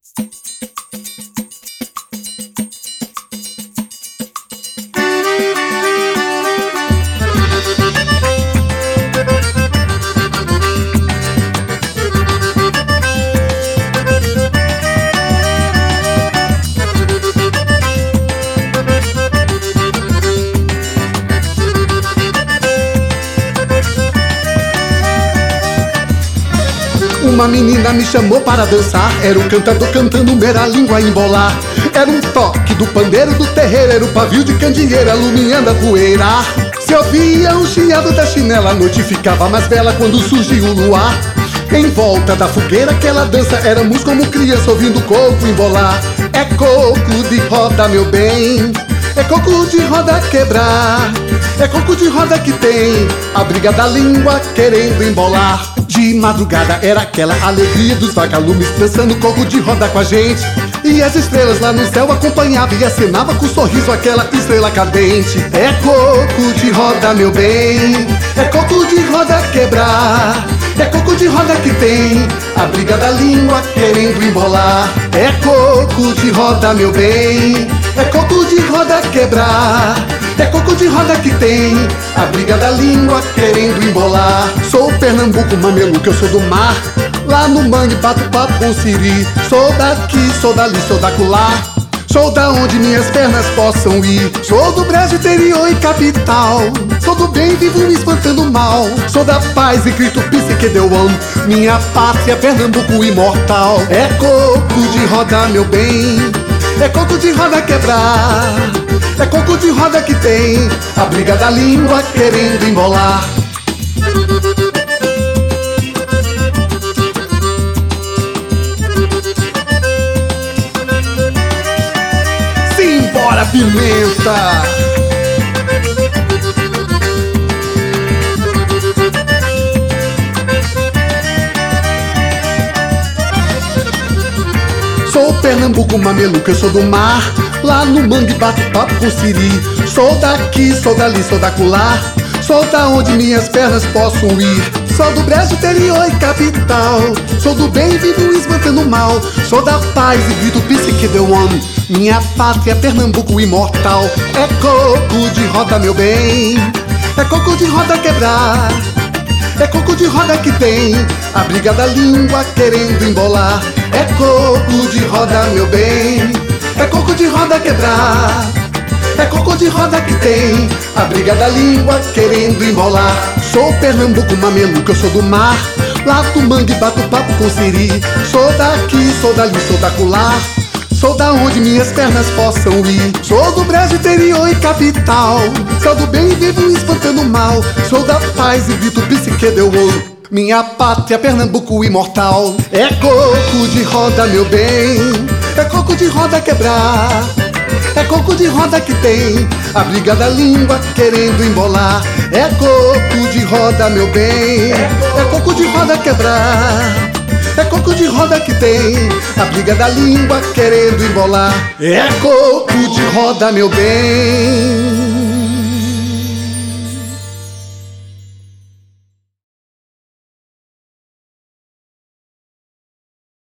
Uma menina me chamou para dançar. Era um cantador cantando mera língua a embolar. Era um toque do pandeiro do terreiro. Era o pavio de candeeiro alumiando a poeira. Se ouvia o chiado da chinela. A noite ficava mais bela quando surgiu o luar. Em volta da fogueira aquela dança. Éramos como criança ouvindo o coco embolar. É coco de roda, meu bem. É coco de roda quebrar. É coco de roda que tem a briga da língua querendo embolar. De madrugada era aquela alegria dos vagalumes dançando coco de roda com a gente. E as estrelas lá no céu acompanhavam e acenava com um sorriso aquela estrela cadente. É coco de roda, meu bem. É coco de roda quebrar. É coco de roda que tem a briga da língua querendo embolar. É coco de roda, meu bem. É coco de roda quebrar. É coco de roda que tem a briga da língua querendo embolar. Sou Pernambuco, mameluco, eu sou do mar. Lá no mangue bato papo com siri. Sou daqui, sou dali, sou daculá. Sou da onde minhas pernas possam ir. Sou do Brasil interior e capital. Sou do bem, vivo me espantando o mal. Sou da paz e grito psique deu amo. Minha pátria, Pernambuco imortal. É coco de roda, meu bem. É coco de roda quebrar. É coco de roda que tem a briga da língua querendo embolar. Simbora, pimenta! Sou Pernambuco, mameluco, eu sou do mar. Lá no mangue bato papo com siri. Sou daqui, sou dali, sou daculá. Sou da onde minhas pernas possam ir. Sou do Brasil interior e capital. Sou do bem, vivo espantando o mal. Sou da paz e grito psique deu amo. Minha pátria, Pernambuco imortal. É coco de roda, meu bem. É coco de roda quebrar. É coco de roda que tem a briga da língua querendo embolar. É coco de roda, meu bem. É coco de roda quebrar. É coco de roda que tem a briga da língua querendo embolar. Sou Pernambuco, mameluco, eu sou do mar. Lá do mangue bato papo com siri. Sou daqui, sou dali, sou daculá. Sou da onde minhas pernas possam ir. Sou do Brasil interior e capital. Sou do bem, vivo espantando o mal. Sou da paz e grito psique deu ouro. Minha pátria, Pernambuco imortal. É coco de roda, meu bem. É coco de roda quebrar. É coco de roda que tem a briga da língua querendo embolar. É coco de roda, meu bem. É coco de roda quebrar. É coco de roda que tem a briga da língua querendo embolar. É coco de roda, meu bem.